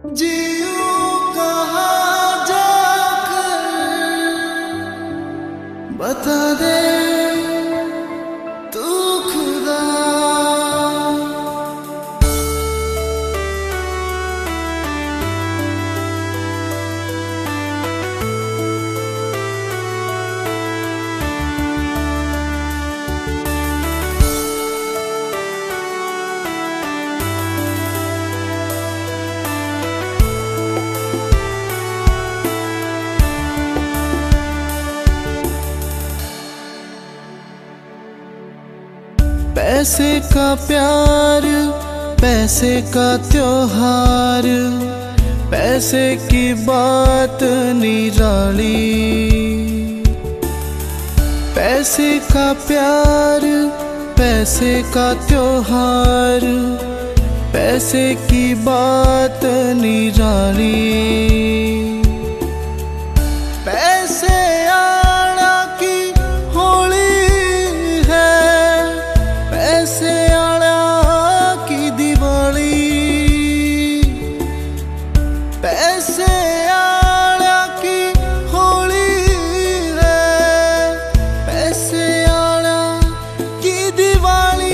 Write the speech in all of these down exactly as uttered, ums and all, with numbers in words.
जियो कहाँ जाकर बता दे तू खुदा। पैसे का प्यार, पैसे का त्योहार, पैसे की बात निराली। पैसे का प्यार, पैसे का त्योहार, पैसे की बात निराली। पैसे आना की होली है, पैसे आना की दिवाली। पैसे आना की होली है, पैसे आना की दिवाली।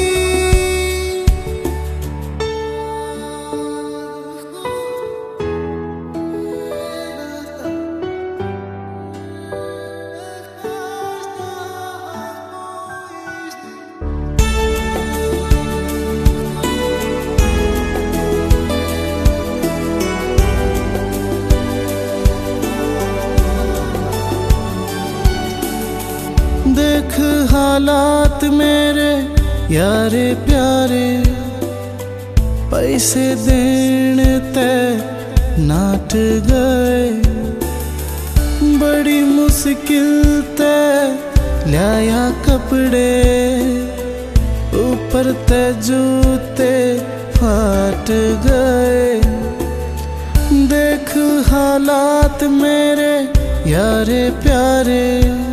देख हालात मेरे यारे प्यारे, पैसे देने ते नाट गए। बड़ी मुश्किल ते लाया कपड़े, ऊपर ते जूते फाट गए। देख हालात मेरे यारे प्यारे,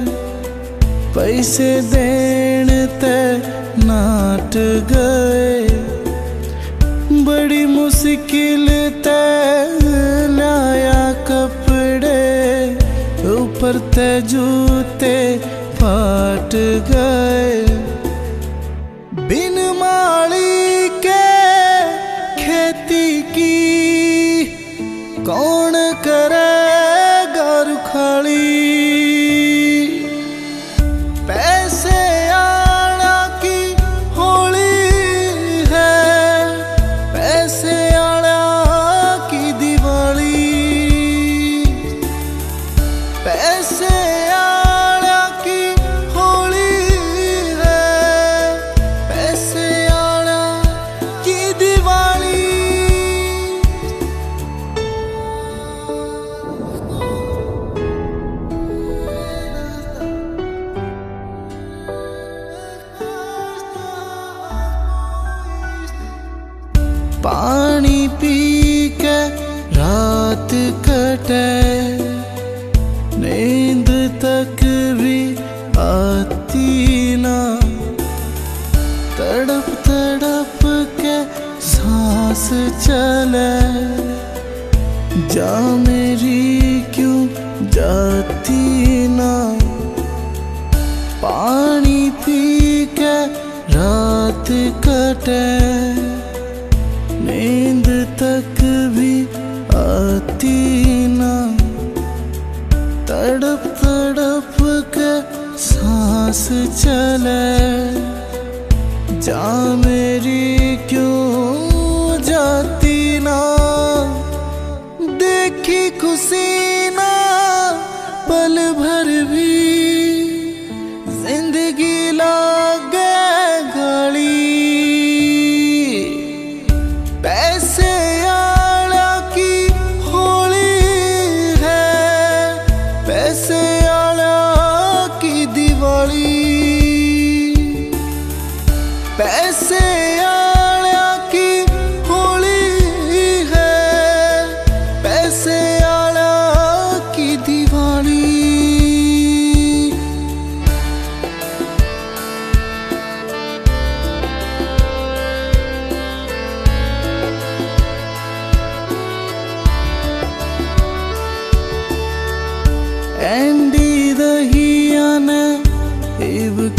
पैसे देने ते नाट गए। बड़ी मुश्किल ते लाया कपड़े, ऊपर ते जूते फाट गए। बिन माली के खेती की कौन करेगा रुखाली। पैसे आना की होली है, पैसे आना की दिवाली। पैसे आना की होली है, पैसे आना की दिवाली। पानी पी के रात कटे, नींद तक भी आती ना। तड़प तड़प के सांस चले, जा मेरी क्यों जाती ना। पानी पी के रात कटे, नींद तक भी आती ना। तड़प तड़प के सांस चले, जा मेरी क्यों जाती ना। देखी खुशी ना पल भर भी, जिंदगी लागे घड़ी। पैसे आना की होली है, पैसे आना की दिवाली। पैसे आना की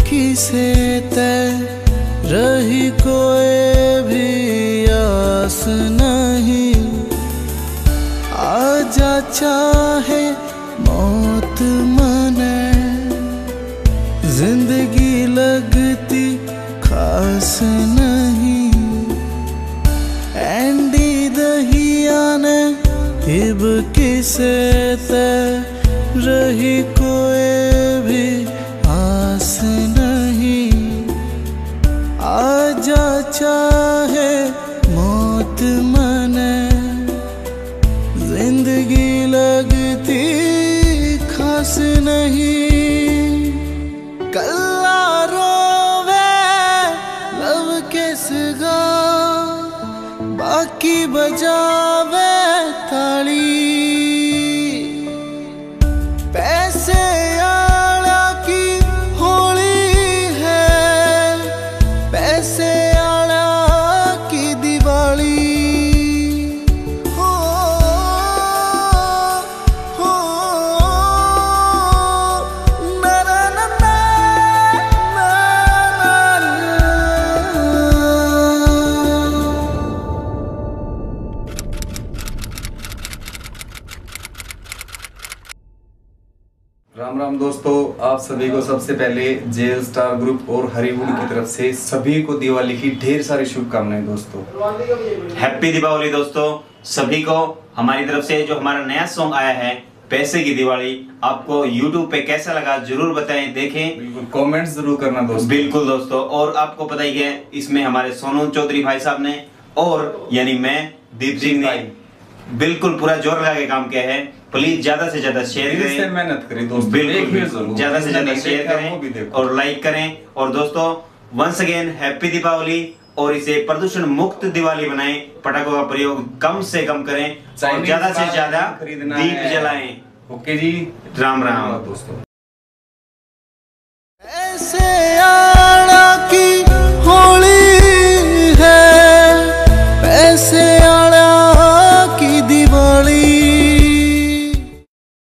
किसे तय रही कोई भी आस नहीं। आजा चाहे मौत मने, जिंदगी लगती खास नहीं। एंडी दहिया ने हिब किसे तय रही कोई भी आस नहीं। आजा चाहे मौत मने, जिंदगी लगती खास नहीं। कल्ला रोवे लब के सगा, बाकी बजावे ताली। पैसे आला की होली है, पैसे आला की दिवाली। हो हो ना ना ना ना ना। राम राम दोस्तों, आप सभी को सबसे पहले जेल स्टार ग्रुप और हरिवुड की तरफ से सभी को दिवाली की ढेर सारी शुभकामनाएं दोस्तों। हैप्पी दीपावली दोस्तों सभी को हमारी तरफ से। जो हमारा नया सॉन्ग आया है पैसे की दिवाली, आपको यूट्यूब पे कैसा लगा जरूर बताएं, देखें, बिल्कुल कमेंट्स जरूर करना दोस्तों। बिल्कुल दोस्तों। और आपको पता ही है इसमें हमारे सोनू चौधरी भाई साहब ने और यानी मैं दीप सिंह ने बिल्कुल पूरा जोर लगा के काम किया है। प्लीज ज्यादा से ज्यादा शेयर करें, मेहनत करें दोस्तों, बिल्कुल ज्यादा से ज्यादा शेयर करें और लाइक करें। और दोस्तों वंस अगेन हैप्पी दीपावली, और इसे प्रदूषण मुक्त दिवाली बनाएं। पटाखों का प्रयोग कम से कम करें और ज्यादा से ज्यादा दीप जलाएं। ओके जी, राम राम दोस्तों।